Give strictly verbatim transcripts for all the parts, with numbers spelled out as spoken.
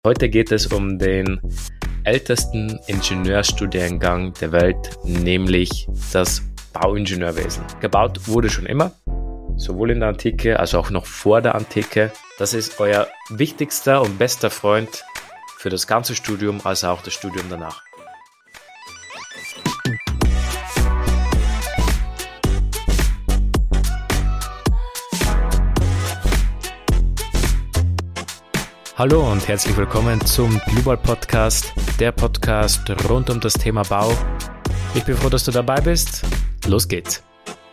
Heute geht es um den ältesten Ingenieurstudiengang der Welt, nämlich das Bauingenieurwesen. Gebaut wurde schon immer, sowohl in der Antike als auch noch vor der Antike. Das ist euer wichtigster und bester Freund für das ganze Studium, als auch das Studium danach. Hallo und herzlich willkommen zum Global Podcast, der Podcast rund um das Thema Bau. Ich bin froh, dass du dabei bist. Los geht's!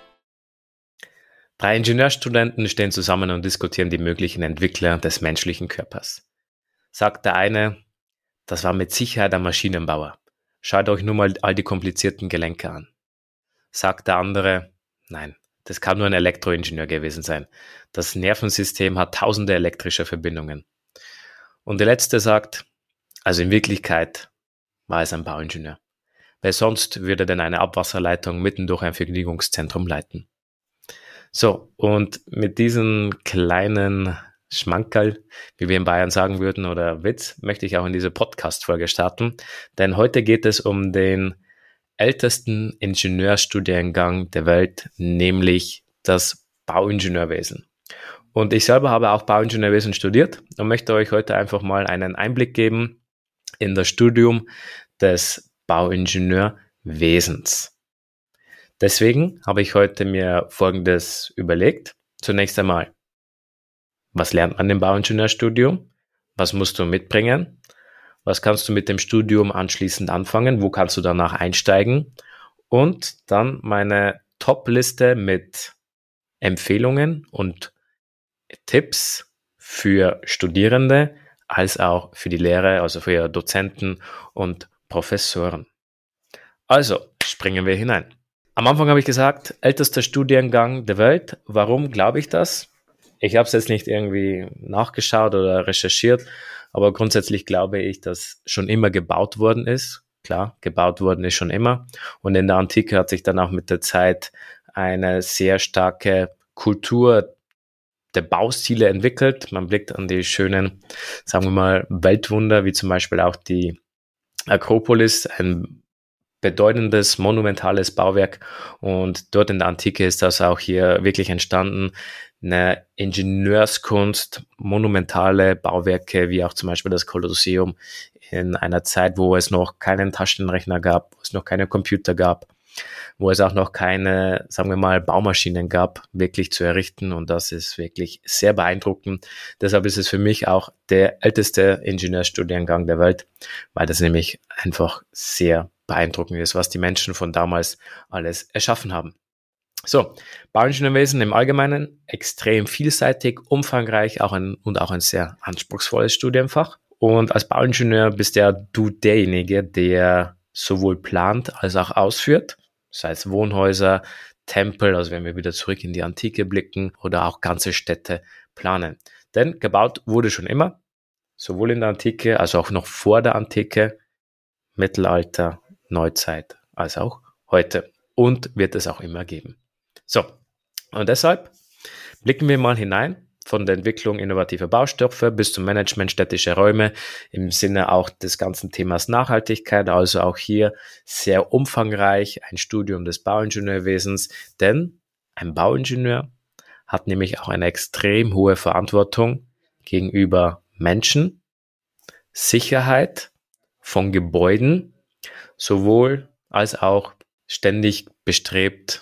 Drei Ingenieurstudenten stehen zusammen und diskutieren die möglichen Entwickler des menschlichen Körpers. Sagt der eine, das war mit Sicherheit ein Maschinenbauer. Schaut euch nur mal all die komplizierten Gelenke an. Sagt der andere, nein, das kann nur ein Elektroingenieur gewesen sein. Das Nervensystem hat tausende elektrische Verbindungen. Und der Letzte sagt, also in Wirklichkeit war es ein Bauingenieur. Wer sonst würde denn eine Abwasserleitung mitten durch ein Vergnügungszentrum leiten? So, und mit diesem kleinen Schmankerl, wie wir in Bayern sagen würden, oder Witz, möchte ich auch in diese Podcast-Folge starten. Denn heute geht es um den ältesten Ingenieurstudiengang der Welt, nämlich das Bauingenieurwesen. Und ich selber habe auch Bauingenieurwesen studiert und möchte euch heute einfach mal einen Einblick geben in das Studium des Bauingenieurwesens. Deswegen habe ich heute mir Folgendes überlegt. Zunächst einmal, was lernt man im Bauingenieurstudium? Was musst du mitbringen? Was kannst du mit dem Studium anschließend anfangen? Wo kannst du danach einsteigen? Und dann meine Top-Liste mit Empfehlungen und Tipps für Studierende als auch für die Lehre, also für Dozenten und Professoren. Also, springen wir hinein. Am Anfang habe ich gesagt, ältester Studiengang der Welt. Warum glaube ich das? Ich habe es jetzt nicht irgendwie nachgeschaut oder recherchiert, aber grundsätzlich glaube ich, dass schon immer gebaut worden ist. Klar, gebaut worden ist schon immer. Und in der Antike hat sich dann auch mit der Zeit eine sehr starke Kultur der Baustile entwickelt. Man blickt an die schönen, sagen wir mal, Weltwunder, wie zum Beispiel auch die Akropolis, ein bedeutendes, monumentales Bauwerk. Und dort in der Antike ist das auch hier wirklich entstanden. Eine Ingenieurskunst, monumentale Bauwerke, wie auch zum Beispiel das Kolosseum in einer Zeit, wo es noch keinen Taschenrechner gab, wo es noch keine Computer gab, wo es auch noch keine, sagen wir mal, Baumaschinen gab, wirklich zu errichten. Und das ist wirklich sehr beeindruckend. Deshalb ist es für mich auch der älteste Ingenieurstudiengang der Welt, weil das nämlich einfach sehr beeindruckend ist, was die Menschen von damals alles erschaffen haben. So, Bauingenieurwesen im Allgemeinen extrem vielseitig, umfangreich auch ein, und auch ein sehr anspruchsvolles Studienfach. Und als Bauingenieur bist ja du derjenige, der sowohl plant als auch ausführt, sei es Wohnhäuser, Tempel, also wenn wir wieder zurück in die Antike blicken, oder auch ganze Städte planen. Denn gebaut wurde schon immer, sowohl in der Antike als auch noch vor der Antike, Mittelalter, Neuzeit, als auch heute. Und wird es auch immer geben. So, und deshalb blicken wir mal hinein von der Entwicklung innovativer Baustoffe bis zum Management städtischer Räume im Sinne auch des ganzen Themas Nachhaltigkeit, also auch hier sehr umfangreich ein Studium des Bauingenieurwesens, denn ein Bauingenieur hat nämlich auch eine extrem hohe Verantwortung gegenüber Menschen, Sicherheit von Gebäuden, sowohl als auch ständig bestrebt,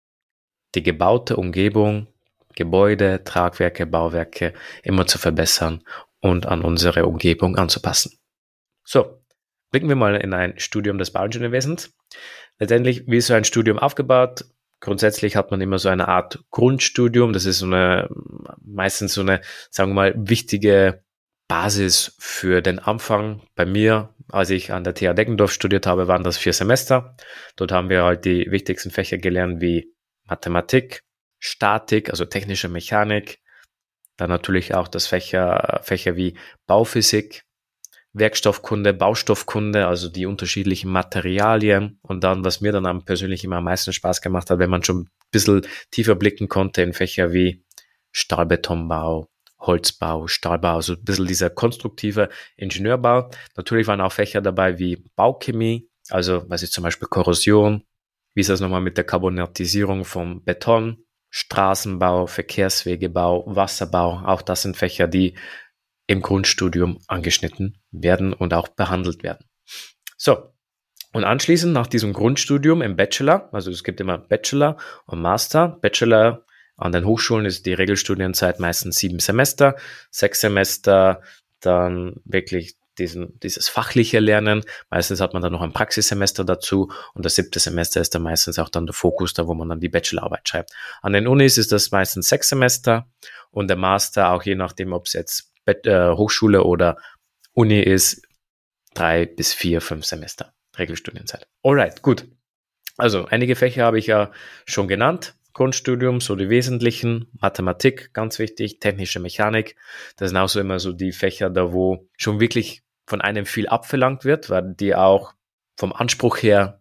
die gebaute Umgebung, Gebäude, Tragwerke, Bauwerke immer zu verbessern und an unsere Umgebung anzupassen. So, blicken wir mal in ein Studium des Bauingenieurwesens. Letztendlich, wie ist so ein Studium aufgebaut? Grundsätzlich hat man immer so eine Art Grundstudium. Das ist so eine, meistens so eine, sagen wir mal, wichtige Basis für den Anfang. Bei mir, als ich an der T H Deggendorf studiert habe, waren das vier Semester. Dort haben wir halt die wichtigsten Fächer gelernt wie Mathematik, Statik, also technische Mechanik, dann natürlich auch das Fächer, Fächer wie Bauphysik, Werkstoffkunde, Baustoffkunde, also die unterschiedlichen Materialien und dann, was mir dann am persönlich immer am meisten Spaß gemacht hat, wenn man schon ein bisschen tiefer blicken konnte in Fächer wie Stahlbetonbau, Holzbau, Stahlbau, also ein bisschen dieser konstruktive Ingenieurbau. Natürlich waren auch Fächer dabei wie Bauchemie, also was ist zum Beispiel Korrosion, wie ist das nochmal mit der Carbonatisierung vom Beton, Straßenbau, Verkehrswegebau, Wasserbau, auch das sind Fächer, die im Grundstudium angeschnitten werden und auch behandelt werden. So, und anschließend nach diesem Grundstudium im Bachelor, also es gibt immer Bachelor und Master. Bachelor an den Hochschulen ist die Regelstudienzeit meistens sieben Semester, sechs Semester dann wirklich diesen, dieses fachliche Lernen. Meistens hat man dann noch ein Praxissemester dazu und das siebte Semester ist dann meistens auch dann der Fokus, da wo man dann die Bachelorarbeit schreibt. An den Unis ist das meistens sechs Semester und der Master, auch je nachdem, ob es jetzt äh, Hochschule oder Uni ist, drei bis vier, fünf Semester Regelstudienzeit. Alright, gut. Also einige Fächer habe ich ja schon genannt. Grundstudium, so die wesentlichen, Mathematik, ganz wichtig, technische Mechanik. Das sind auch so immer so die Fächer, da wo schon wirklich von einem viel abverlangt wird, weil die auch vom Anspruch her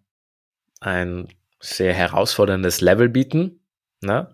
ein sehr herausforderndes Level bieten. Ne?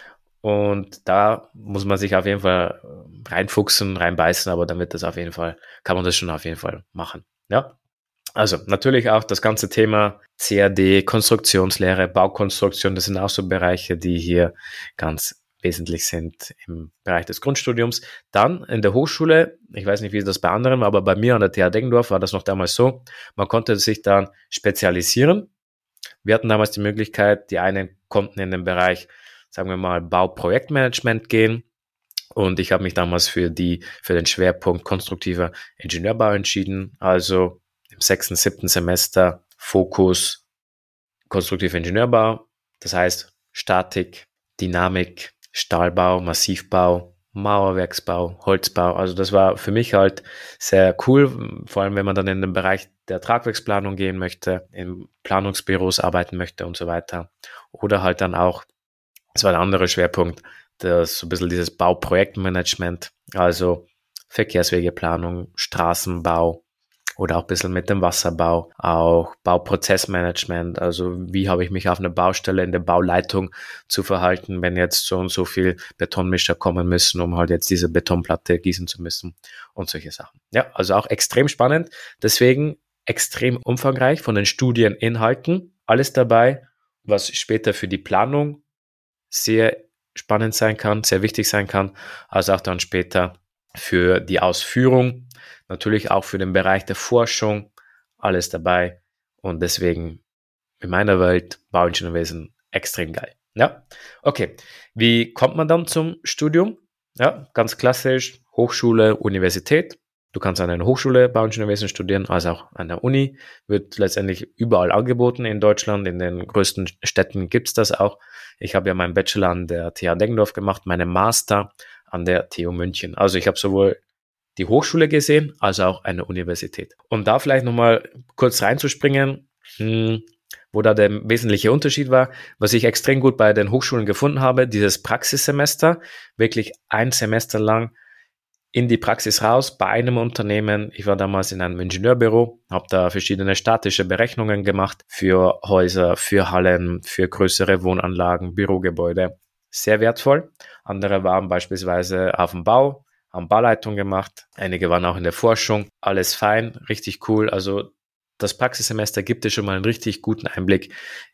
Und da muss man sich auf jeden Fall reinfuchsen, reinbeißen, aber dann wird das auf jeden Fall, kann man das schon auf jeden Fall machen. Ja. Also natürlich auch das ganze Thema C A D, Konstruktionslehre, Baukonstruktion, das sind auch so Bereiche, die hier ganz wesentlich sind im Bereich des Grundstudiums. Dann in der Hochschule, ich weiß nicht, wie das bei anderen war, aber bei mir an der T H Deggendorf war das noch damals so, man konnte sich dann spezialisieren. Wir hatten damals die Möglichkeit, die einen konnten in den Bereich, sagen wir mal, Bauprojektmanagement gehen. Und ich habe mich damals für die, für den Schwerpunkt konstruktiver Ingenieurbau entschieden. Also im sechsten, siebten Semester Fokus konstruktiver Ingenieurbau. Das heißt Statik, Dynamik, Stahlbau, Massivbau, Mauerwerksbau, Holzbau. Also das war für mich halt sehr cool, vor allem wenn man dann in den Bereich der Tragwerksplanung gehen möchte, in Planungsbüros arbeiten möchte und so weiter. Oder halt dann auch, das war der andere Schwerpunkt, das so ein bisschen dieses Bauprojektmanagement, also Verkehrswegeplanung, Straßenbau oder auch ein bisschen mit dem Wasserbau, auch Bauprozessmanagement, also wie habe ich mich auf einer Baustelle in der Bauleitung zu verhalten, wenn jetzt so und so viel Betonmischer kommen müssen, um halt jetzt diese Betonplatte gießen zu müssen und solche Sachen. Ja, also auch extrem spannend, deswegen extrem umfangreich von den Studieninhalten, alles dabei, was später für die Planung sehr spannend sein kann, sehr wichtig sein kann, als auch dann später für die Ausführung, natürlich auch für den Bereich der Forschung, alles dabei und deswegen in meiner Welt Bauingenieurwesen extrem geil. Ja, okay. Wie kommt man dann zum Studium? Ja, ganz klassisch, Hochschule, Universität. Du kannst an einer Hochschule Bauingenieurwesen studieren, als auch an der Uni. Wird letztendlich überall angeboten in Deutschland. In den größten Städten gibt's das auch. Ich habe ja meinen Bachelor an der T H Deggendorf gemacht, meinen Master an der T U München. Also ich habe sowohl die Hochschule gesehen, als auch eine Universität. Um da vielleicht nochmal kurz reinzuspringen, hm, wo da der wesentliche Unterschied war, was ich extrem gut bei den Hochschulen gefunden habe, dieses Praxissemester, wirklich ein Semester lang in die Praxis raus bei einem Unternehmen. Ich war damals in einem Ingenieurbüro, habe da verschiedene statische Berechnungen gemacht für Häuser, für Hallen, für größere Wohnanlagen, Bürogebäude. Sehr wertvoll. Andere waren beispielsweise auf dem Bau, haben Bauleitung gemacht. Einige waren auch in der Forschung. Alles fein, richtig cool. Also das Praxissemester gibt dir schon mal einen richtig guten Einblick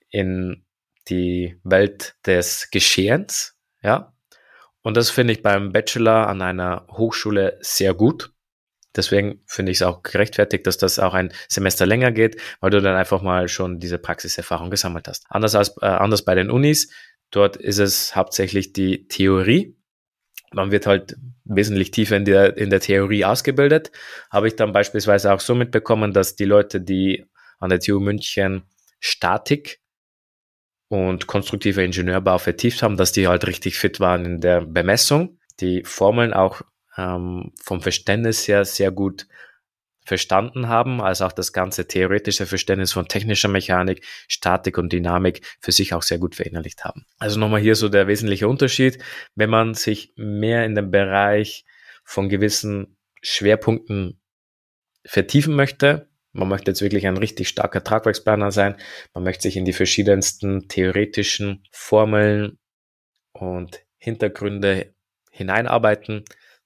in die Welt des Geschehens, ja. Und das finde ich beim Bachelor an einer Hochschule sehr gut. Deswegen finde ich es auch gerechtfertigt, dass das auch ein Semester länger geht, weil du dann einfach mal schon diese Praxiserfahrung gesammelt hast. Anders als äh, anders bei den Unis. Dort ist es hauptsächlich die Theorie. Man wird halt wesentlich tiefer in der, in der Theorie ausgebildet. Habe ich dann beispielsweise auch so mitbekommen, dass die Leute, die an der T U München Statik und konstruktiver Ingenieurbau vertieft haben, dass die halt richtig fit waren in der Bemessung, die Formeln auch ähm, vom Verständnis her sehr gut verstanden haben, als auch das ganze theoretische Verständnis von technischer Mechanik, Statik und Dynamik für sich auch sehr gut verinnerlicht haben. Also nochmal hier so der wesentliche Unterschied, wenn man sich mehr in den Bereich von gewissen Schwerpunkten vertiefen möchte, man möchte jetzt wirklich ein richtig starker Tragwerksplaner sein, man möchte sich in die verschiedensten theoretischen Formeln und Hintergründe hineinarbeiten,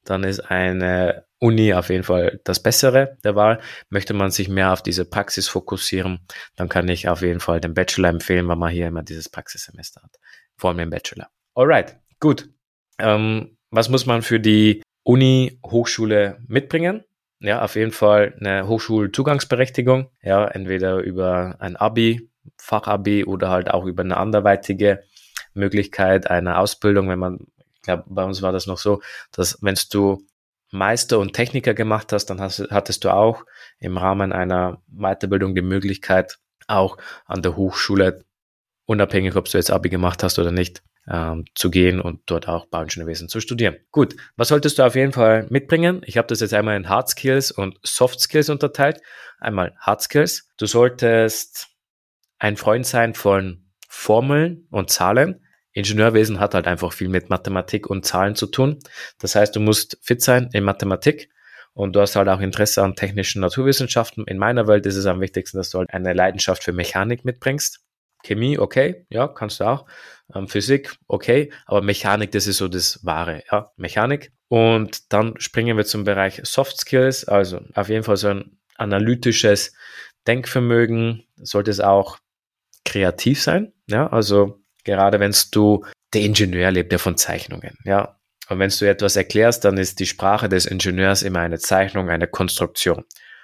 dann ist eine Uni auf jeden Fall das Bessere der Wahl. Möchte man sich mehr auf diese Praxis fokussieren, dann kann ich auf jeden Fall den Bachelor empfehlen, weil man hier immer dieses Praxissemester hat. Vor allem im Bachelor. Alright, gut. Ähm, was muss man für die Uni, Hochschule mitbringen? Ja, auf jeden Fall eine Hochschulzugangsberechtigung. Ja, entweder über ein Abi, Fachabi oder halt auch über eine anderweitige Möglichkeit einer Ausbildung, wenn man, ich glaube, bei uns war das noch so, dass wenn du Meister und Techniker gemacht hast, dann hast, hattest du auch im Rahmen einer Weiterbildung die Möglichkeit, auch an der Hochschule, unabhängig ob du jetzt Abi gemacht hast oder nicht, ähm, zu gehen und dort auch Bauingenieurwesen zu studieren. Gut, was solltest du auf jeden Fall mitbringen? Ich habe das jetzt einmal in Hard Skills und Soft Skills unterteilt. Einmal Hard Skills. Du solltest ein Freund sein von Formeln und Zahlen. Ingenieurwesen hat halt einfach viel mit Mathematik und Zahlen zu tun. Das heißt, du musst fit sein in Mathematik und du hast halt auch Interesse an technischen Naturwissenschaften. In meiner Welt ist es am wichtigsten, dass du halt eine Leidenschaft für Mechanik mitbringst. Chemie, okay, ja, kannst du auch. Ähm, Physik, okay, aber Mechanik, das ist so das Wahre, ja, Mechanik. Und dann springen wir zum Bereich Soft Skills, also auf jeden Fall so ein analytisches Denkvermögen, sollte es auch kreativ sein, ja, also gerade wenn du, der Ingenieur lebt ja von Zeichnungen, ja, und wenn du etwas erklärst, dann ist die Sprache des Ingenieurs immer eine Zeichnung, eine Konstruktion.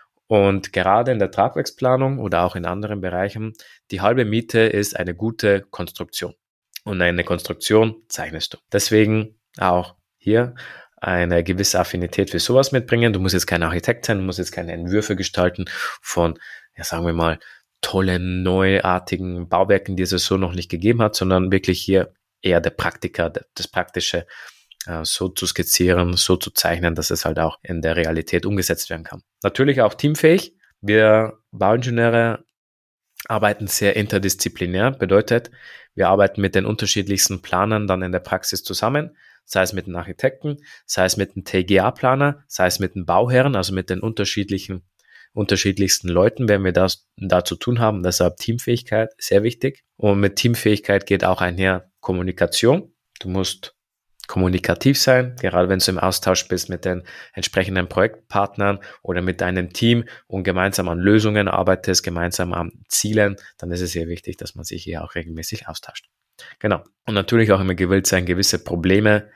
Und gerade in der Tragwerksplanung oder auch in anderen Bereichen, die halbe Miete ist eine gute Konstruktion. Und eine Konstruktion zeichnest du. Deswegen auch hier eine gewisse Affinität für sowas mitbringen. Du musst jetzt kein Architekt sein, du musst jetzt keine Entwürfe gestalten von, ja, sagen wir mal, tollen, neuartigen Bauwerken, die es so noch nicht gegeben hat, sondern wirklich hier eher der Praktiker, das Praktische, so zu skizzieren, so zu zeichnen, dass es halt auch in der Realität umgesetzt werden kann. Natürlich auch teamfähig. Wir Bauingenieure arbeiten sehr interdisziplinär, bedeutet, wir arbeiten mit den unterschiedlichsten Planern dann in der Praxis zusammen, sei es mit den Architekten, sei es mit dem T G A-Planer, sei es mit den Bauherren, also mit den unterschiedlichen, unterschiedlichsten Leuten, wenn wir das da zu tun haben. Deshalb Teamfähigkeit, sehr wichtig. Und mit Teamfähigkeit geht auch einher Kommunikation. Du musst kommunikativ sein, gerade wenn du im Austausch bist mit den entsprechenden Projektpartnern oder mit deinem Team und gemeinsam an Lösungen arbeitest, gemeinsam an Zielen, dann ist es sehr wichtig, dass man sich hier auch regelmäßig austauscht. Genau. Und natürlich auch immer gewillt sein, gewisse Probleme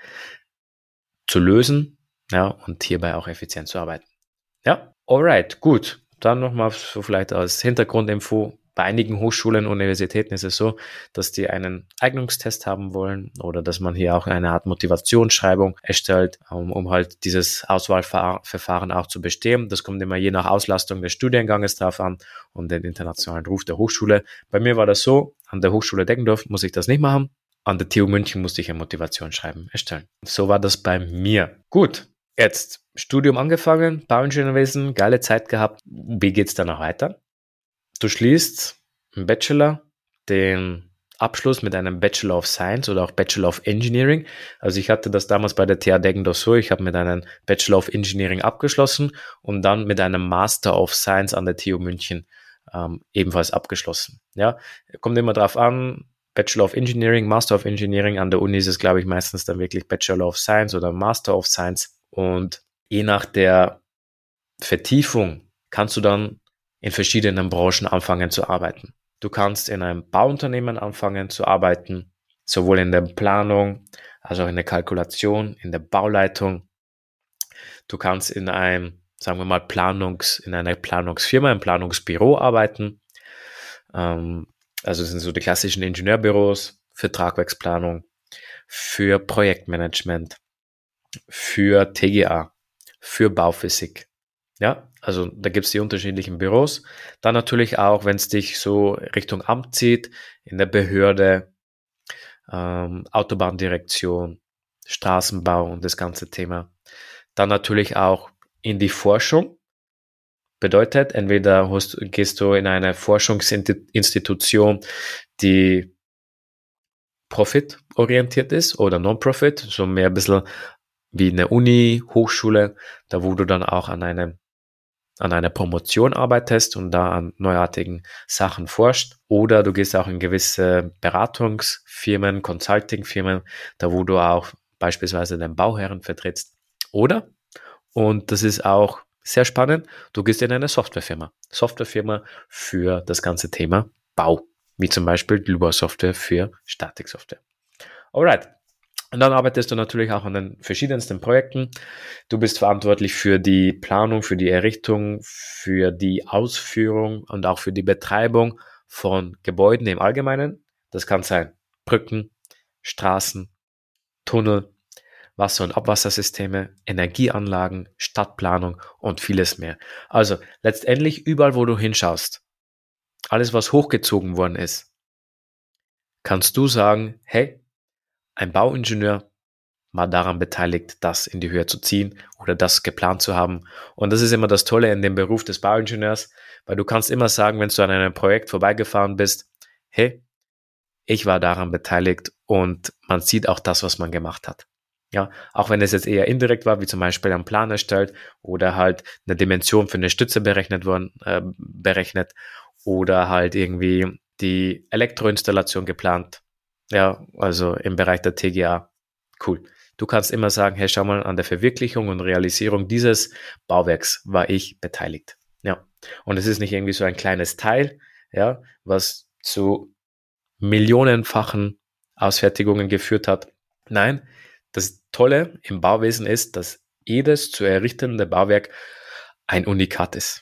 zu lösen, ja, und hierbei auch effizient zu arbeiten. Ja, alright, gut. Dann nochmal so vielleicht als Hintergrundinfo. Bei einigen Hochschulen und Universitäten ist es so, dass die einen Eignungstest haben wollen oder dass man hier auch eine Art Motivationsschreibung erstellt, um, um halt dieses Auswahlverfahren auch zu bestehen. Das kommt immer je nach Auslastung des Studienganges drauf an und den internationalen Ruf der Hochschule. Bei mir war das so, an der Hochschule Deggendorf muss ich das nicht machen. An der T U München musste ich ein Motivationsschreiben erstellen. So war das bei mir. Gut, jetzt Studium angefangen, Bauingenieurwesen, geile Zeit gehabt. Wie geht's danach weiter? Du schließt im Bachelor den Abschluss mit einem Bachelor of Science oder auch Bachelor of Engineering. Also ich hatte das damals bei der T H Deggendorf so, ich habe mit einem Bachelor of Engineering abgeschlossen und dann mit einem Master of Science an der T U München ähm, ebenfalls abgeschlossen. Ja, kommt immer drauf an, Bachelor of Engineering, Master of Engineering, an der Uni ist es, glaube ich, meistens dann wirklich Bachelor of Science oder Master of Science und je nach der Vertiefung kannst du dann in verschiedenen Branchen anfangen zu arbeiten. Du kannst in einem Bauunternehmen anfangen zu arbeiten, sowohl in der Planung als auch in der Kalkulation, in der Bauleitung. Du kannst in einem, sagen wir mal, Planungs, in einer Planungsfirma, im Planungsbüro arbeiten. Ähm, also das sind so die klassischen Ingenieurbüros für Tragwerksplanung, für Projektmanagement, für T G A, für Bauphysik. Ja, also da gibt es die unterschiedlichen Büros. Dann natürlich auch, wenn es dich so Richtung Amt zieht, in der Behörde, ähm, Autobahndirektion, Straßenbau und das ganze Thema. Dann natürlich auch in die Forschung. Bedeutet, entweder hast, gehst du in eine Forschungsinstitution, die profitorientiert ist oder Non-Profit, so mehr ein bisschen wie eine Uni, Hochschule, da wo du dann auch an einem an einer Promotion arbeitest und da an neuartigen Sachen forscht. Oder du gehst auch in gewisse Beratungsfirmen, Consultingfirmen, da wo du auch beispielsweise den Bauherren vertrittst. Oder, und das ist auch sehr spannend, du gehst in eine Softwarefirma. Softwarefirma für das ganze Thema Bau, wie zum Beispiel Lua-Software für Statiksoftware. Alright. Und dann arbeitest du natürlich auch an den verschiedensten Projekten. Du bist verantwortlich für die Planung, für die Errichtung, für die Ausführung und auch für die Betreibung von Gebäuden im Allgemeinen. Das kann sein Brücken, Straßen, Tunnel, Wasser- und Abwassersysteme, Energieanlagen, Stadtplanung und vieles mehr. Also letztendlich überall, wo du hinschaust, alles, was hochgezogen worden ist, kannst du sagen, hey, ein Bauingenieur war daran beteiligt, das in die Höhe zu ziehen oder das geplant zu haben. Und das ist immer das Tolle in dem Beruf des Bauingenieurs, weil du kannst immer sagen, wenn du an einem Projekt vorbeigefahren bist, hey, ich war daran beteiligt und man sieht auch das, was man gemacht hat. Ja, auch wenn es jetzt eher indirekt war, wie zum Beispiel ein Plan erstellt oder halt eine Dimension für eine Stütze berechnet worden, äh, berechnet oder halt irgendwie die Elektroinstallation geplant. Ja, also im Bereich der T G A. Cool. Du kannst immer sagen, hey, schau mal, an der Verwirklichung und Realisierung dieses Bauwerks war ich beteiligt. Ja. Und es ist nicht irgendwie so ein kleines Teil, ja, was zu millionenfachen Ausfertigungen geführt hat. Nein, das Tolle im Bauwesen ist, dass jedes zu errichtende Bauwerk ein Unikat ist.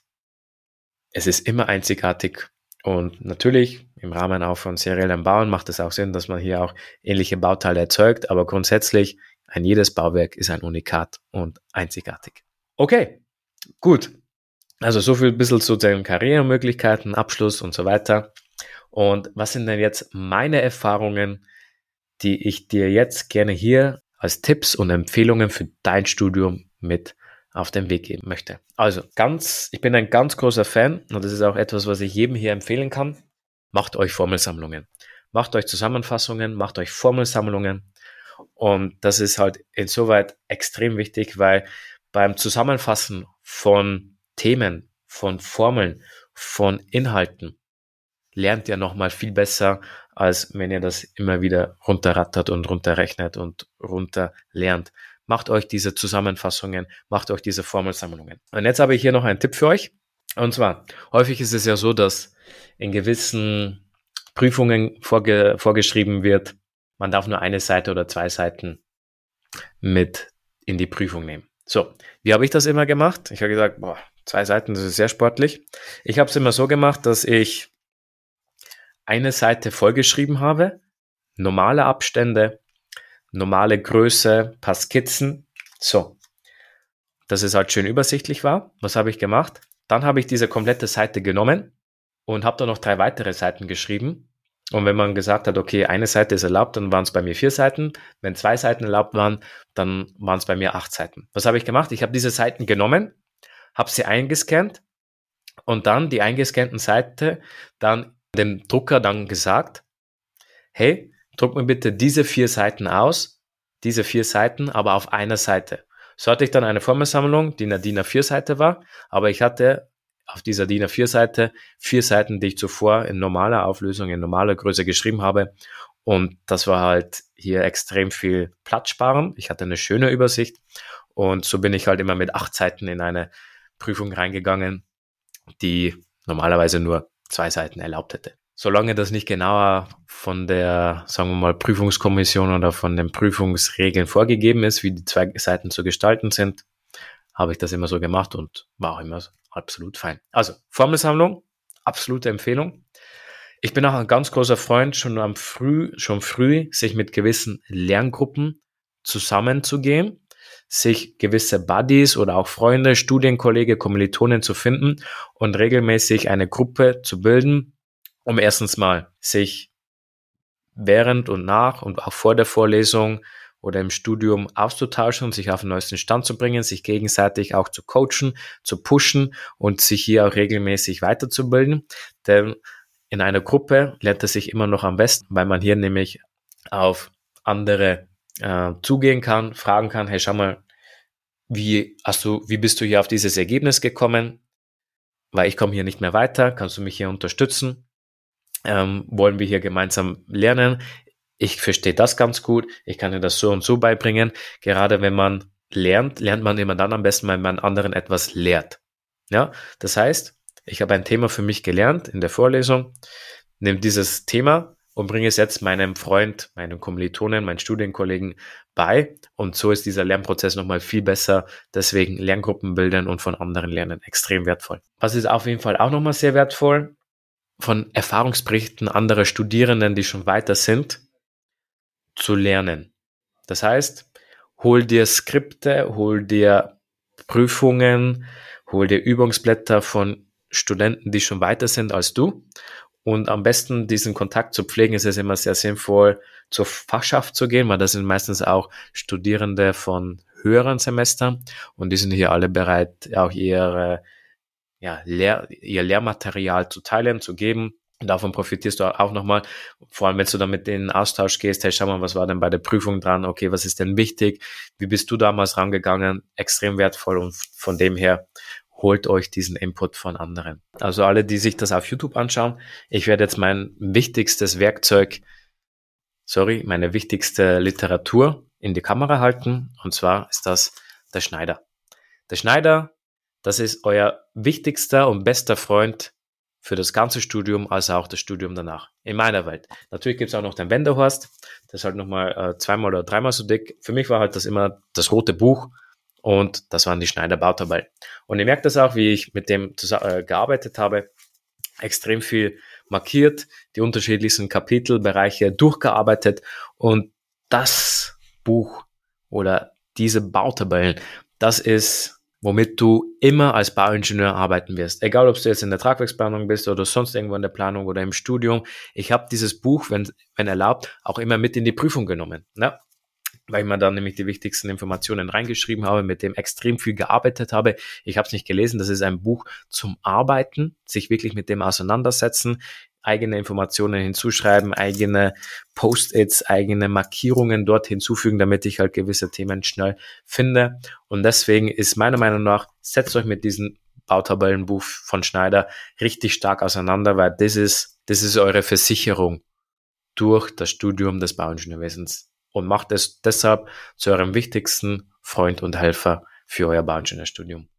Es ist immer einzigartig und natürlich im Rahmen auch von seriellem Bauen macht es auch Sinn, dass man hier auch ähnliche Bauteile erzeugt, aber grundsätzlich ein jedes Bauwerk ist ein Unikat und einzigartig. Okay, gut. Also so viel ein bisschen zu den Karrieremöglichkeiten, Abschluss und so weiter. Und was sind denn jetzt meine Erfahrungen, die ich dir jetzt gerne hier als Tipps und Empfehlungen für dein Studium mit auf den Weg geben möchte? Also ganz, ich bin ein ganz großer Fan und das ist auch etwas, was ich jedem hier empfehlen kann. Macht euch Formelsammlungen. Macht euch Zusammenfassungen, macht euch Formelsammlungen. Und das ist halt insoweit extrem wichtig, weil beim Zusammenfassen von Themen, von Formeln, von Inhalten lernt ihr nochmal viel besser, als wenn ihr das immer wieder runterrattert und runterrechnet und runterlernt. Macht euch diese Zusammenfassungen, macht euch diese Formelsammlungen. Und jetzt habe ich hier noch einen Tipp für euch. Und zwar, häufig ist es ja so, dass in gewissen Prüfungen vorge vorgeschrieben wird, man darf nur eine Seite oder zwei Seiten mit in die Prüfung nehmen. So, wie habe ich das immer gemacht? Ich habe gesagt, boah, zwei Seiten, das ist sehr sportlich. Ich habe es immer so gemacht, dass ich eine Seite vollgeschrieben habe, normale Abstände, normale Größe, paar Skizzen. So, dass es halt schön übersichtlich war. Was habe ich gemacht? Dann habe ich diese komplette Seite genommen und habe da noch drei weitere Seiten geschrieben. Und wenn man gesagt hat, okay, eine Seite ist erlaubt, dann waren es bei mir vier Seiten. Wenn zwei Seiten erlaubt waren, dann waren es bei mir acht Seiten. Was habe ich gemacht? Ich habe diese Seiten genommen, habe sie eingescannt und dann die eingescannten Seite dann dem Drucker dann gesagt, hey, druck mir bitte diese vier Seiten aus, diese vier Seiten, aber auf einer Seite. So hatte ich dann eine Formelsammlung, die eine D I N A vier Seite war, aber ich hatte auf dieser D I N A vier Seite vier Seiten, die ich zuvor in normaler Auflösung, in normaler Größe geschrieben habe. Und das war halt hier extrem viel Platz sparen. Ich hatte eine schöne Übersicht und so bin ich halt immer mit acht Seiten in eine Prüfung reingegangen, die normalerweise nur zwei Seiten erlaubt hätte. Solange das nicht genauer von der, sagen wir mal, Prüfungskommission oder von den Prüfungsregeln vorgegeben ist, wie die zwei Seiten zu gestalten sind, habe ich das immer so gemacht und war auch immer absolut fein. Also, Formelsammlung, absolute Empfehlung. Ich bin auch ein ganz großer Freund, schon am früh, schon früh, sich mit gewissen Lerngruppen zusammenzugehen, sich gewisse Buddies oder auch Freunde, Studienkollege, Kommilitonen zu finden und regelmäßig eine Gruppe zu bilden, um erstens mal sich während und nach und auch vor der Vorlesung oder im Studium auszutauschen und sich auf den neuesten Stand zu bringen, sich gegenseitig auch zu coachen, zu pushen und sich hier auch regelmäßig weiterzubilden. Denn in einer Gruppe lernt es sich immer noch am besten, weil man hier nämlich auf andere äh, zugehen kann, fragen kann, hey, schau mal, wie hast du, wie bist du hier auf dieses Ergebnis gekommen? Weil ich komme hier nicht mehr weiter, kannst du mich hier unterstützen? Ähm, wollen wir hier gemeinsam lernen? Ich verstehe das ganz gut, ich kann dir das so und so beibringen. Gerade wenn man lernt, lernt man immer dann am besten, wenn man anderen etwas lehrt. Ja, das heißt, ich habe ein Thema für mich gelernt in der Vorlesung, nehme dieses Thema und bringe es jetzt meinem Freund, meinem Kommilitonen, meinen Studienkollegen bei. Und so ist dieser Lernprozess nochmal viel besser. Deswegen Lerngruppen bilden und von anderen lernen extrem wertvoll. Was ist auf jeden Fall auch nochmal sehr wertvoll? Von Erfahrungsberichten anderer Studierenden, die schon weiter sind, zu lernen. Das heißt, hol dir Skripte, hol dir Prüfungen, hol dir Übungsblätter von Studenten, die schon weiter sind als du. Und am besten diesen Kontakt zu pflegen, ist es immer sehr sinnvoll, zur Fachschaft zu gehen, weil das sind meistens auch Studierende von höheren Semestern und die sind hier alle bereit, auch ihre, ja, Lehr- ihr Lehrmaterial zu teilen, zu geben. Und davon profitierst du auch nochmal, vor allem wenn du dann mit denen in Austausch gehst, hey, schau mal, was war denn bei der Prüfung dran, okay, was ist denn wichtig, wie bist du damals rangegangen, extrem wertvoll und von dem her holt euch diesen Input von anderen. Also alle, die sich das auf YouTube anschauen, ich werde jetzt mein wichtigstes Werkzeug, sorry, meine wichtigste Literatur in die Kamera halten und zwar ist das der Schneider. Der Schneider, das ist euer wichtigster und bester Freund für das ganze Studium, als auch das Studium danach. In meiner Welt. Natürlich gibt es auch noch den Wendehorst, das ist halt nochmal äh, zweimal oder dreimal so dick. Für mich war halt das immer das rote Buch und das waren die Schneider-Bautabellen. Und ihr merkt das auch, wie ich mit dem äh, gearbeitet habe, extrem viel markiert, die unterschiedlichsten Kapitelbereiche durchgearbeitet und das Buch oder diese Bautabellen, das ist, womit du immer als Bauingenieur arbeiten wirst. Egal, ob du jetzt in der Tragwerksplanung bist oder sonst irgendwo in der Planung oder im Studium. Ich habe dieses Buch, wenn, wenn erlaubt, auch immer mit in die Prüfung genommen, ne? Weil ich mir dann nämlich die wichtigsten Informationen reingeschrieben habe, mit dem extrem viel gearbeitet habe. Ich habe es nicht gelesen, das ist ein Buch zum Arbeiten, sich wirklich mit dem auseinandersetzen, eigene Informationen hinzuschreiben, eigene Post-its, eigene Markierungen dort hinzufügen, damit ich halt gewisse Themen schnell finde. Und deswegen ist meiner Meinung nach, setzt euch mit diesem Bautabellenbuch von Schneider richtig stark auseinander, weil das ist, das ist eure Versicherung durch das Studium des Bauingenieurwesens. Und macht es deshalb zu eurem wichtigsten Freund und Helfer für euer Bauingenieurstudium.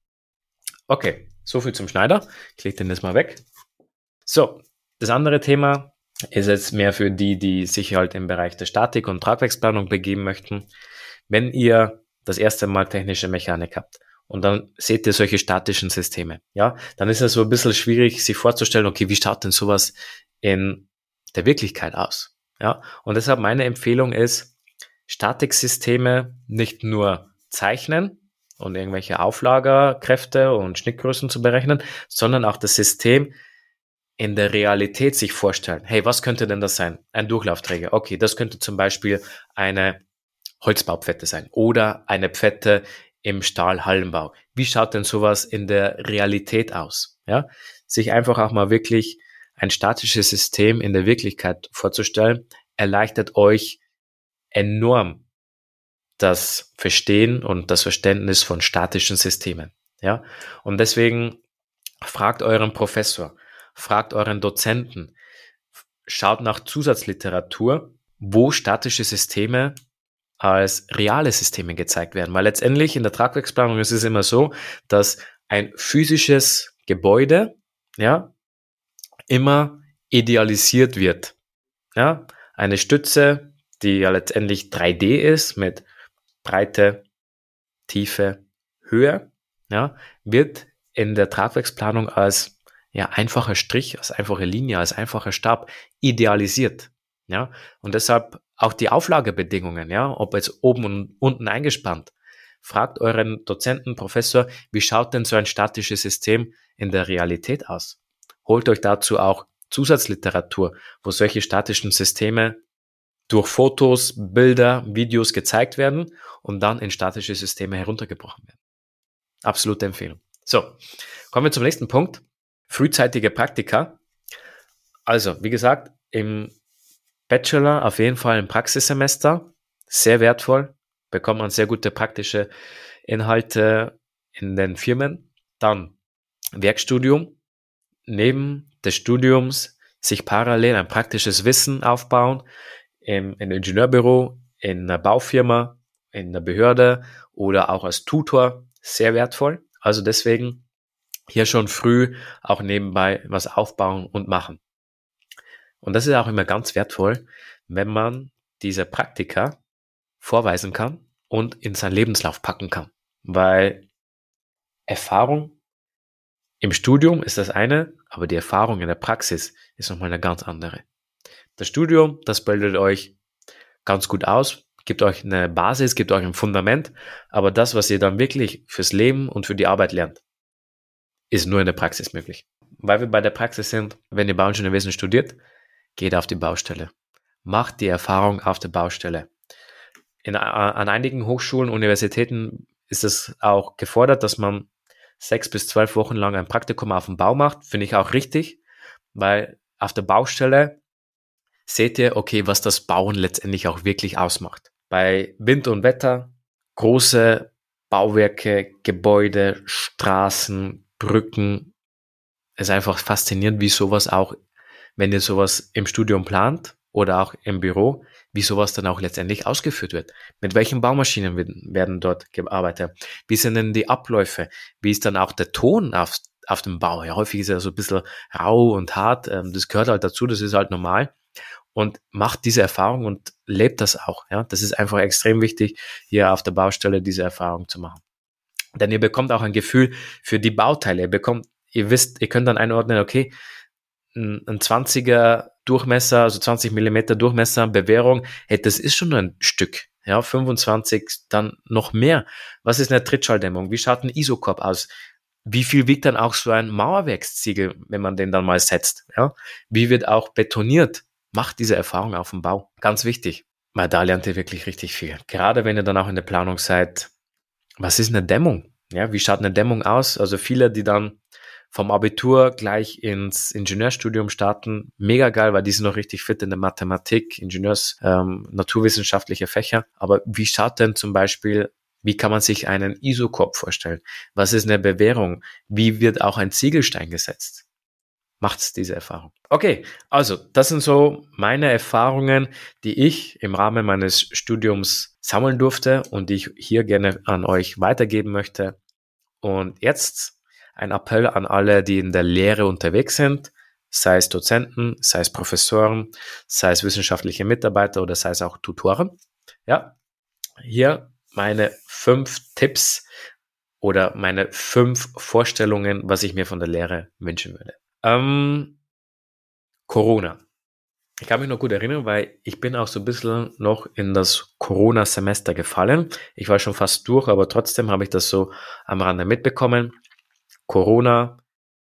Okay, soviel zum Schneider. Ich lege den jetzt mal weg. So, das andere Thema ist jetzt mehr für die, die sich halt im Bereich der Statik und Tragwerksplanung begeben möchten. Wenn ihr das erste Mal technische Mechanik habt und dann seht ihr solche statischen Systeme, ja, dann ist es so ein bisschen schwierig, sich vorzustellen, okay, wie schaut denn sowas in der Wirklichkeit aus? Ja, und deshalb meine Empfehlung ist, Statiksysteme nicht nur zeichnen und irgendwelche Auflagerkräfte und Schnittgrößen zu berechnen, sondern auch das System in der Realität sich vorstellen. Hey, was könnte denn das sein? Ein Durchlaufträger. Okay, das könnte zum Beispiel eine Holzbaupfette sein oder eine Pfette im Stahlhallenbau. Wie schaut denn sowas in der Realität aus? Ja, sich einfach auch mal wirklich ein statisches System in der Wirklichkeit vorzustellen, erleichtert euch enorm das Verstehen und das Verständnis von statischen Systemen. Ja, und deswegen fragt euren Professor, fragt euren Dozenten, schaut nach Zusatzliteratur, wo statische Systeme als reale Systeme gezeigt werden. Weil letztendlich in der Tragwerksplanung ist es immer so, dass ein physisches Gebäude, ja, immer idealisiert wird. Ja, eine Stütze, die ja letztendlich drei D ist, mit Breite, Tiefe, Höhe, ja, wird in der Tragwerksplanung als ja, einfacher Strich, als einfache Linie, als einfacher Stab idealisiert. Ja, und deshalb auch die Auflagebedingungen, ja, ob jetzt oben und unten eingespannt. Fragt euren Dozenten, Professor, wie schaut denn so ein statisches System in der Realität aus? Holt euch dazu auch Zusatzliteratur, wo solche statischen Systeme durch Fotos, Bilder, Videos gezeigt werden und dann in statische Systeme heruntergebrochen werden. Absolute Empfehlung. So, kommen wir zum nächsten Punkt. Frühzeitige Praktika. Also, wie gesagt, im Bachelor auf jeden Fall im Praxissemester. Sehr wertvoll. Bekommt man sehr gute praktische Inhalte in den Firmen. Dann Werkstudium. Neben des Studiums sich parallel ein praktisches Wissen aufbauen. Im, im Ingenieurbüro, in einer Baufirma, in der Behörde oder auch als Tutor sehr wertvoll. Also deswegen hier schon früh auch nebenbei was aufbauen und machen. Und das ist auch immer ganz wertvoll, wenn man diese Praktika vorweisen kann und in seinen Lebenslauf packen kann. Weil Erfahrung im Studium ist das eine, aber die Erfahrung in der Praxis ist nochmal eine ganz andere. Das Studium, das bildet euch ganz gut aus, gibt euch eine Basis, gibt euch ein Fundament, aber das, was ihr dann wirklich fürs Leben und für die Arbeit lernt, ist nur in der Praxis möglich. Weil wir bei der Praxis sind, wenn ihr Bauingenieurwesen studiert, geht auf die Baustelle. Macht die Erfahrung auf der Baustelle. In, an einigen Hochschulen, Universitäten ist es auch gefordert, dass man sechs bis zwölf Wochen lang ein Praktikum auf dem Bau macht. Finde ich auch richtig, weil auf der Baustelle seht ihr, okay, was das Bauen letztendlich auch wirklich ausmacht. Bei Wind und Wetter, große Bauwerke, Gebäude, Straßen, Brücken. Es ist einfach faszinierend, wie sowas auch, wenn ihr sowas im Studium plant oder auch im Büro, wie sowas dann auch letztendlich ausgeführt wird. Mit welchen Baumaschinen werden dort gearbeitet? Wie sind denn die Abläufe? Wie ist dann auch der Ton auf, auf dem Bau? Ja, häufig ist er so ein bisschen rau und hart. Das gehört halt dazu, das ist halt normal. Und macht diese Erfahrung und lebt das auch. Ja, das ist einfach extrem wichtig, hier auf der Baustelle diese Erfahrung zu machen. Denn ihr bekommt auch ein Gefühl für die Bauteile. Ihr bekommt, ihr wisst, ihr könnt dann einordnen, okay, ein zwanziger Durchmesser, also zwanzig Millimeter Durchmesser, Bewährung, hey, das ist schon ein Stück. Ja, fünfundzwanzig, dann noch mehr. Was ist eine Trittschalldämmung? Wie schaut ein Isokorb aus? Wie viel wiegt dann auch so ein Mauerwerksziegel, wenn man den dann mal setzt? Ja, wie wird auch betoniert? Macht diese Erfahrung auf dem Bau. Ganz wichtig, weil da lernt ihr wirklich richtig viel. Gerade wenn ihr dann auch in der Planung seid, was ist eine Dämmung? Ja, wie schaut eine Dämmung aus? Also viele, die dann vom Abitur gleich ins Ingenieurstudium starten, mega geil, weil die sind noch richtig fit in der Mathematik, Ingenieurs-, ähm, naturwissenschaftliche Fächer. Aber wie schaut denn zum Beispiel, wie kann man sich einen Isokorb vorstellen? Was ist eine Bewährung? Wie wird auch ein Ziegelstein gesetzt? Macht's diese Erfahrung. Okay, also das sind so meine Erfahrungen, die ich im Rahmen meines Studiums sammeln durfte und die ich hier gerne an euch weitergeben möchte. Und jetzt ein Appell an alle, die in der Lehre unterwegs sind, sei es Dozenten, sei es Professoren, sei es wissenschaftliche Mitarbeiter oder sei es auch Tutoren. Ja, hier meine fünf Tipps oder meine fünf Vorstellungen, was ich mir von der Lehre wünschen würde. Ähm, Corona. Ich kann mich noch gut erinnern, weil ich bin auch so ein bisschen noch in das Corona-Semester gefallen. Ich war schon fast durch, aber trotzdem habe ich das so am Rande mitbekommen. Corona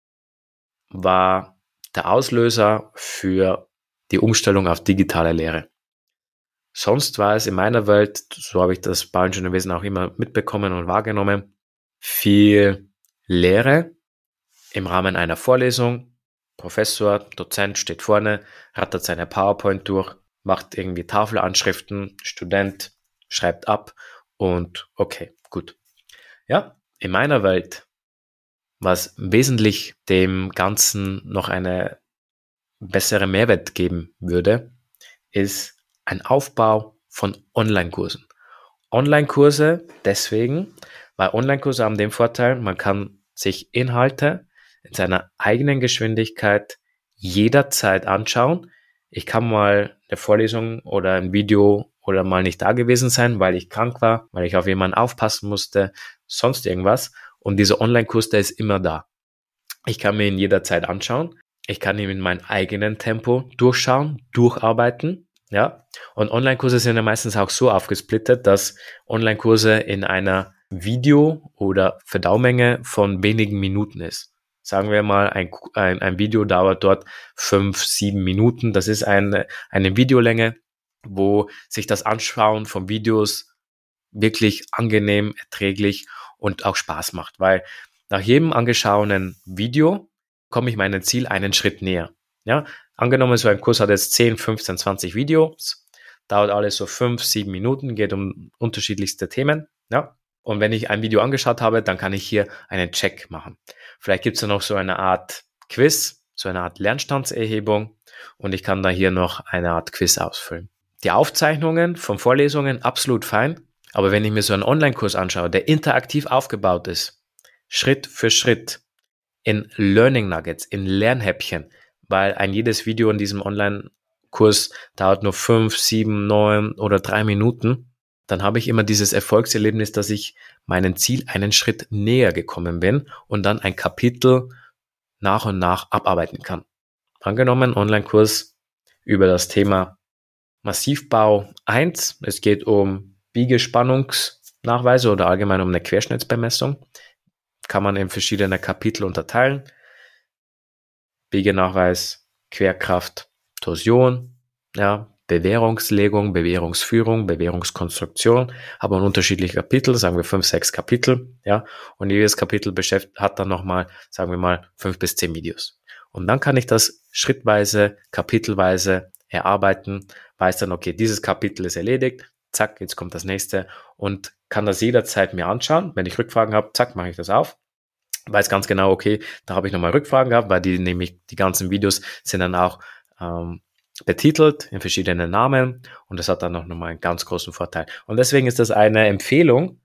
war der Auslöser für die Umstellung auf digitale Lehre. Sonst war es in meiner Welt, so habe ich das Bauingenieurwesen auch immer mitbekommen und wahrgenommen, viel Lehre im Rahmen einer Vorlesung. Professor, Dozent steht vorne, rattert seine PowerPoint durch, macht irgendwie Tafelanschriften, Student schreibt ab und okay, gut. Ja, in meiner Welt, was wesentlich dem Ganzen noch eine bessere Mehrwert geben würde, ist ein Aufbau von Online-Kursen. Online-Kurse deswegen, weil Online-Kurse haben den Vorteil, man kann sich Inhalte in seiner eigenen Geschwindigkeit jederzeit anschauen. Ich kann mal eine Vorlesung oder ein Video oder mal nicht da gewesen sein, weil ich krank war, weil ich auf jemanden aufpassen musste, sonst irgendwas. Und dieser Online-Kurs, der ist immer da. Ich kann mir ihn jederzeit anschauen. Ich kann ihn in meinem eigenen Tempo durchschauen, durcharbeiten. Ja. Und Online-Kurse sind ja meistens auch so aufgesplittet, dass Online-Kurse in einer Video- oder Verdaumenge von wenigen Minuten ist. Sagen wir mal, ein, ein, ein Video dauert dort fünf, sieben Minuten. Das ist eine, eine Videolänge, wo sich das Anschauen von Videos wirklich angenehm, erträglich und auch Spaß macht. Weil nach jedem angeschauenen Video komme ich meinem Ziel einen Schritt näher. Ja, angenommen, so ein Kurs hat jetzt zehn, fünfzehn, zwanzig Videos, dauert alles so fünf, sieben Minuten, geht um unterschiedlichste Themen. Ja. Und wenn ich ein Video angeschaut habe, dann kann ich hier einen Check machen. Vielleicht gibt es da noch so eine Art Quiz, so eine Art Lernstandserhebung und ich kann da hier noch eine Art Quiz ausfüllen. Die Aufzeichnungen von Vorlesungen absolut fein, Aber wenn ich mir so einen Online-Kurs anschaue, der interaktiv aufgebaut ist, Schritt für Schritt, in Learning Nuggets, in Lernhäppchen, weil ein jedes Video in diesem Online-Kurs dauert nur fünf, sieben, neun oder drei Minuten, dann habe ich immer dieses Erfolgserlebnis, dass ich meinem Ziel einen Schritt näher gekommen bin und dann ein Kapitel nach und nach abarbeiten kann. Angenommen, Online-Kurs über das Thema Massivbau eins. Es geht um Biegespannungsnachweise oder allgemein um eine Querschnittsbemessung. Kann man in verschiedene Kapitel unterteilen. Biegenachweis, Querkraft, Torsion, ja, Bewährungslegung, Bewährungsführung, Bewährungskonstruktion, aber ein unterschiedliche Kapitel, sagen wir fünf, sechs Kapitel, ja, und jedes Kapitel beschäftigt, hat dann nochmal, sagen wir mal, fünf bis zehn Videos. Und dann kann ich das schrittweise, kapitelweise erarbeiten, weiß dann, okay, dieses Kapitel ist erledigt, zack, jetzt kommt das nächste und kann das jederzeit mir anschauen. Wenn ich Rückfragen habe, zack, mache ich das auf. Weiß ganz genau, okay, da habe ich nochmal Rückfragen gehabt, weil die nämlich, die ganzen Videos sind dann auch ähm, betitelt in verschiedenen Namen und das hat dann noch nochmal einen ganz großen Vorteil. Und deswegen ist das eine Empfehlung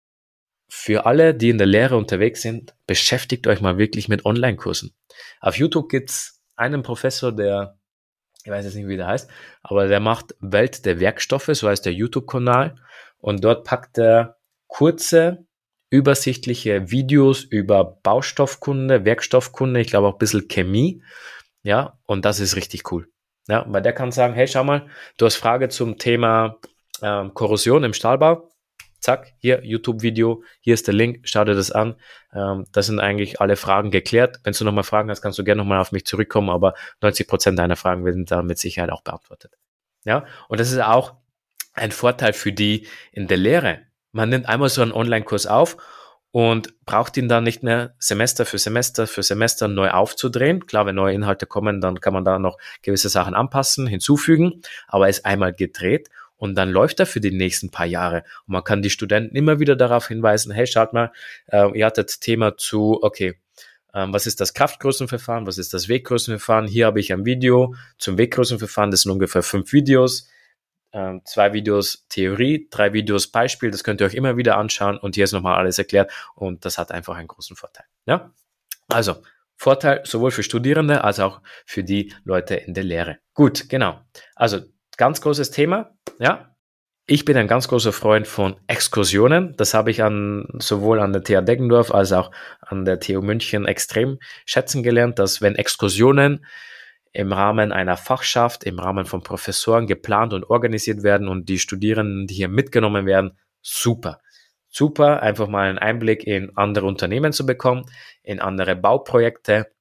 für alle, die in der Lehre unterwegs sind, beschäftigt euch mal wirklich mit Online-Kursen. Auf YouTube gibt's einen Professor, der, ich weiß jetzt nicht, wie der heißt, aber der macht Welt der Werkstoffe, so heißt der YouTube-Kanal und dort packt er kurze, übersichtliche Videos über Baustoffkunde, Werkstoffkunde, ich glaube auch ein bisschen Chemie, ja, und das ist richtig cool. Ja, weil der kann sagen, hey, schau mal, du hast Frage zum Thema ähm, Korrosion im Stahlbau, zack, hier YouTube-Video, hier ist der Link, schau dir das an, ähm, das sind eigentlich alle Fragen geklärt. Wenn du nochmal Fragen hast, kannst du gerne nochmal auf mich zurückkommen, aber neunzig Prozent deiner Fragen werden da mit Sicherheit auch beantwortet. Ja, und das ist auch ein Vorteil für die in der Lehre. Man nimmt einmal so einen Online-Kurs auf und braucht ihn dann nicht mehr Semester für Semester für Semester neu aufzudrehen. Klar, wenn neue Inhalte kommen, dann kann man da noch gewisse Sachen anpassen, hinzufügen, aber er ist einmal gedreht und dann läuft er für die nächsten paar Jahre. Und man kann die Studenten immer wieder darauf hinweisen, hey, schaut mal, äh, ihr hattet Thema zu, okay, ähm, was ist das Kraftgrößenverfahren, was ist das Weggrößenverfahren? Hier habe ich ein Video zum Weggrößenverfahren, das sind ungefähr fünf Videos. Ähm, zwei Videos Theorie, drei Videos Beispiel, das könnt ihr euch immer wieder anschauen und hier ist nochmal alles erklärt und das hat einfach einen großen Vorteil. Ja? Also, Vorteil sowohl für Studierende als auch für die Leute in der Lehre. Gut, genau. Also, ganz großes Thema, ja. Ich bin ein ganz großer Freund von Exkursionen. Das habe ich an, sowohl an der T H Deggendorf als auch an der T U München extrem schätzen gelernt, dass wenn Exkursionen im Rahmen einer Fachschaft, im Rahmen von Professoren geplant und organisiert werden und die Studierenden, die hier mitgenommen werden, super. Super, einfach mal einen Einblick in andere Unternehmen zu bekommen, in andere Bauprojekte,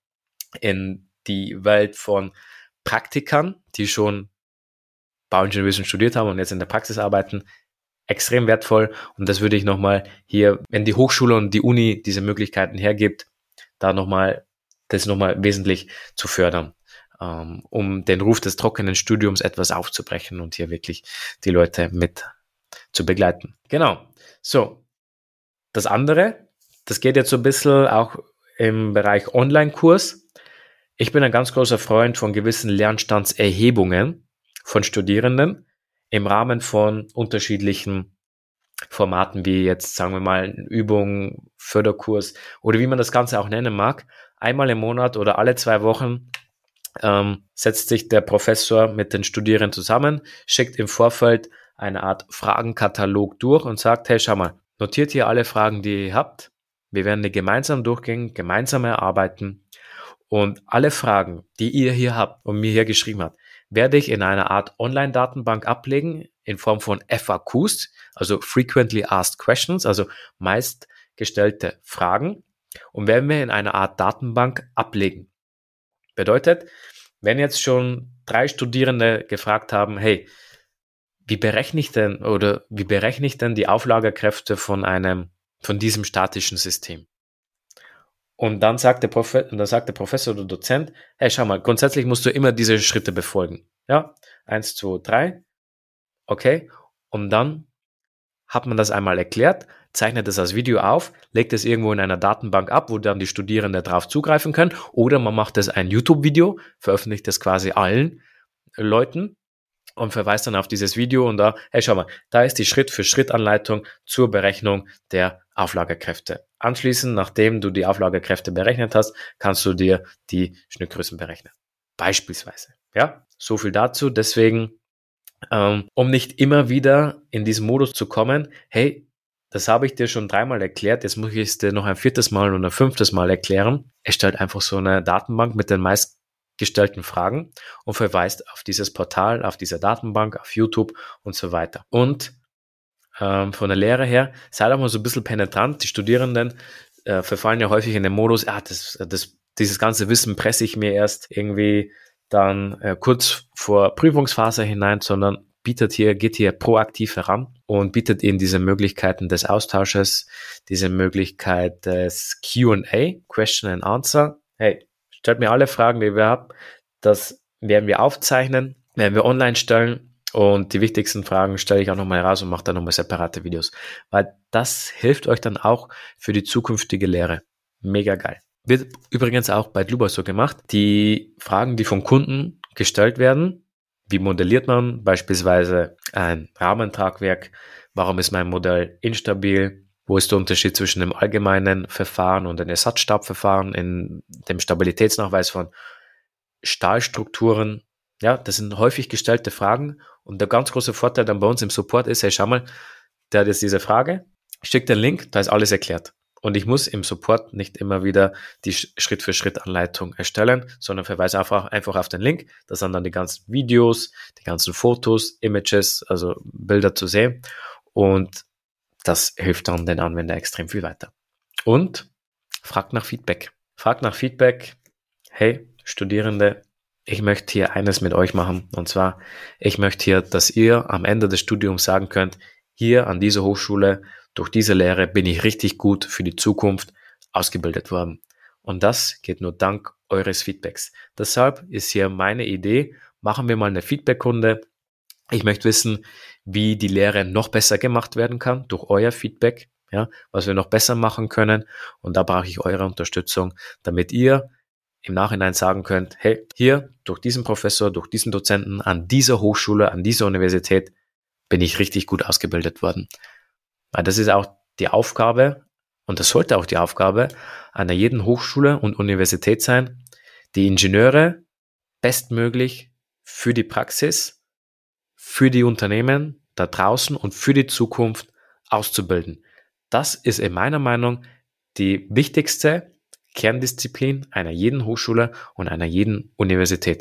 in die Welt von Praktikern, die schon Bauingenieurwesen studiert haben und jetzt in der Praxis arbeiten. Extrem wertvoll und das würde ich nochmal hier, wenn die Hochschule und die Uni diese Möglichkeiten hergibt, da nochmal, das nochmal wesentlich zu fördern, um den Ruf des trockenen Studiums etwas aufzubrechen und hier wirklich die Leute mit zu begleiten. Genau. So, das andere, das geht jetzt so ein bisschen auch im Bereich Online-Kurs. Ich bin ein ganz großer Freund von gewissen Lernstandserhebungen von Studierenden im Rahmen von unterschiedlichen Formaten, wie jetzt, sagen wir mal, Übung, Förderkurs oder wie man das Ganze auch nennen mag. Einmal im Monat oder alle zwei Wochen Ähm, setzt sich der Professor mit den Studierenden zusammen, schickt im Vorfeld eine Art Fragenkatalog durch und sagt, hey, schau mal, notiert hier alle Fragen, die ihr habt. Wir werden die gemeinsam durchgehen, gemeinsam erarbeiten und alle Fragen, die ihr hier habt und mir hier geschrieben habt, werde ich in einer Art Online-Datenbank ablegen in Form von F A Qs, also Frequently Asked Questions, also meist gestellte Fragen und werden wir in einer Art Datenbank ablegen. Bedeutet, wenn jetzt schon drei Studierende gefragt haben, hey, wie berechne ich denn oder wie berechne ich denn die Auflagerkräfte von einem, von diesem statischen System? Und dann sagt der Profe- dann sagt der Professor oder Dozent, hey, schau mal, grundsätzlich musst du immer diese Schritte befolgen. Ja, eins, zwei, drei. Okay. Und dann hat man das einmal erklärt, zeichnet es als Video auf, legt es irgendwo in einer Datenbank ab, wo dann die Studierenden darauf zugreifen können, oder man macht es ein YouTube-Video, veröffentlicht es quasi allen Leuten und verweist dann auf dieses Video und da, hey, schau mal, da ist die Schritt-für-Schritt-Anleitung zur Berechnung der Auflagekräfte. Anschließend, nachdem du die Auflagekräfte berechnet hast, kannst du dir die Schnittgrößen berechnen. Beispielsweise. Ja, so viel dazu. Deswegen, ähm, um nicht immer wieder in diesen Modus zu kommen, hey, das habe ich dir schon dreimal erklärt, jetzt muss ich es dir noch ein viertes Mal und ein fünftes Mal erklären. Erstellt einfach so eine Datenbank mit den meistgestellten Fragen und verweist auf dieses Portal, auf diese Datenbank, auf YouTube und so weiter. Und ähm, von der Lehre her, sei doch mal so ein bisschen penetrant. Die Studierenden äh, verfallen ja häufig in den Modus, ah, das, das, dieses ganze Wissen presse ich mir erst irgendwie dann äh, kurz vor Prüfungsphase hinein, sondern bietet hier, geht hier proaktiv heran und bietet ihnen diese Möglichkeiten des Austausches, diese Möglichkeit des Q and A, Question and Answer. Hey, stellt mir alle Fragen, die wir haben. Das werden wir aufzeichnen, werden wir online stellen und die wichtigsten Fragen stelle ich auch nochmal raus und mache dann nochmal separate Videos, weil das hilft euch dann auch für die zukünftige Lehre. Mega geil. Wird übrigens auch bei Dluba so gemacht. Die Fragen, die vom Kunden gestellt werden, wie modelliert man beispielsweise ein Rahmentragwerk? Warum ist mein Modell instabil? Wo ist der Unterschied zwischen dem allgemeinen Verfahren und dem Ersatzstabverfahren in dem Stabilitätsnachweis von Stahlstrukturen? Ja, das sind häufig gestellte Fragen und der ganz große Vorteil dann bei uns im Support ist, hey, schau mal, der hat jetzt diese Frage, schickt den Link, da ist alles erklärt. Und ich muss im Support nicht immer wieder die Schritt-für-Schritt-Anleitung erstellen, sondern verweise einfach, einfach auf den Link. Da sind dann die ganzen Videos, die ganzen Fotos, Images, also Bilder zu sehen. Und das hilft dann den Anwender extrem viel weiter. Und fragt nach Feedback. Fragt nach Feedback. Hey, Studierende, ich möchte hier eines mit euch machen. Und zwar, ich möchte hier, dass ihr am Ende des Studiums sagen könnt, hier an dieser Hochschule, durch diese Lehre bin ich richtig gut für die Zukunft ausgebildet worden. Und das geht nur dank eures Feedbacks. Deshalb ist hier meine Idee, machen wir mal eine Feedback-Runde. Ich möchte wissen, wie die Lehre noch besser gemacht werden kann durch euer Feedback, ja, was wir noch besser machen können. Und da brauche ich eure Unterstützung, damit ihr im Nachhinein sagen könnt, hey, hier durch diesen Professor, durch diesen Dozenten an dieser Hochschule, an dieser Universität bin ich richtig gut ausgebildet worden. Weil das ist auch die Aufgabe, und das sollte auch die Aufgabe einer jeden Hochschule und Universität sein, die Ingenieure bestmöglich für die Praxis, für die Unternehmen da draußen und für die Zukunft auszubilden. Das ist in meiner Meinung die wichtigste Kerndisziplin einer jeden Hochschule und einer jeden Universität.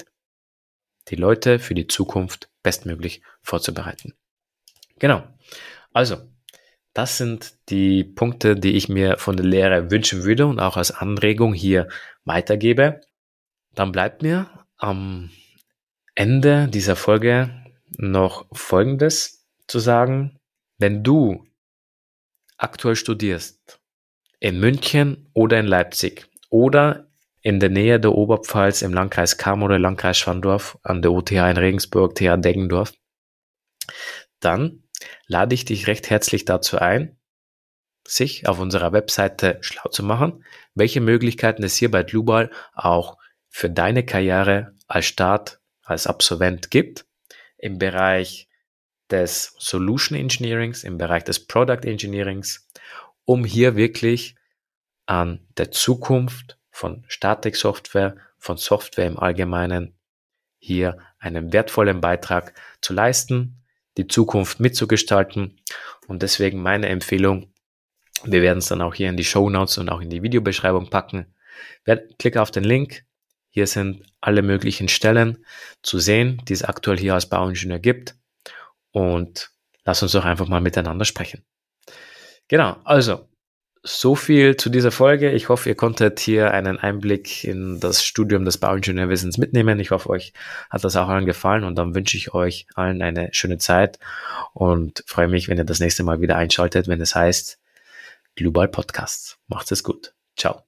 Die Leute für die Zukunft bestmöglich vorzubereiten. Genau. Also, das sind die Punkte, die ich mir von der Lehre wünschen würde und auch als Anregung hier weitergebe. Dann bleibt mir am Ende dieser Folge noch Folgendes zu sagen. Wenn du aktuell studierst, in München oder in Leipzig oder in der Nähe der Oberpfalz im Landkreis Cham oder Landkreis Schwandorf an der U T H in Regensburg, T H Deggendorf, dann lade ich dich recht herzlich dazu ein, sich auf unserer Webseite schlau zu machen, welche Möglichkeiten es hier bei Dlubal auch für deine Karriere als Start, als Absolvent gibt, im Bereich des Solution Engineerings, im Bereich des Product Engineerings, um hier wirklich an der Zukunft von Statik-Software, von Software im Allgemeinen, hier einen wertvollen Beitrag zu leisten, die Zukunft mitzugestalten. Und deswegen meine Empfehlung, wir werden es dann auch hier in die Shownotes und auch in die Videobeschreibung packen. Klick auf den Link. Hier sind alle möglichen Stellen zu sehen, die es aktuell hier als Bauingenieur gibt. Und lass uns doch einfach mal miteinander sprechen. Genau, also so viel zu dieser Folge. Ich hoffe, ihr konntet hier einen Einblick in das Studium des Bauingenieurwissens mitnehmen. Ich hoffe, euch hat das auch allen gefallen und dann wünsche ich euch allen eine schöne Zeit und freue mich, wenn ihr das nächste Mal wieder einschaltet, wenn es heißt Dlubal Podcast. Macht es gut. Ciao.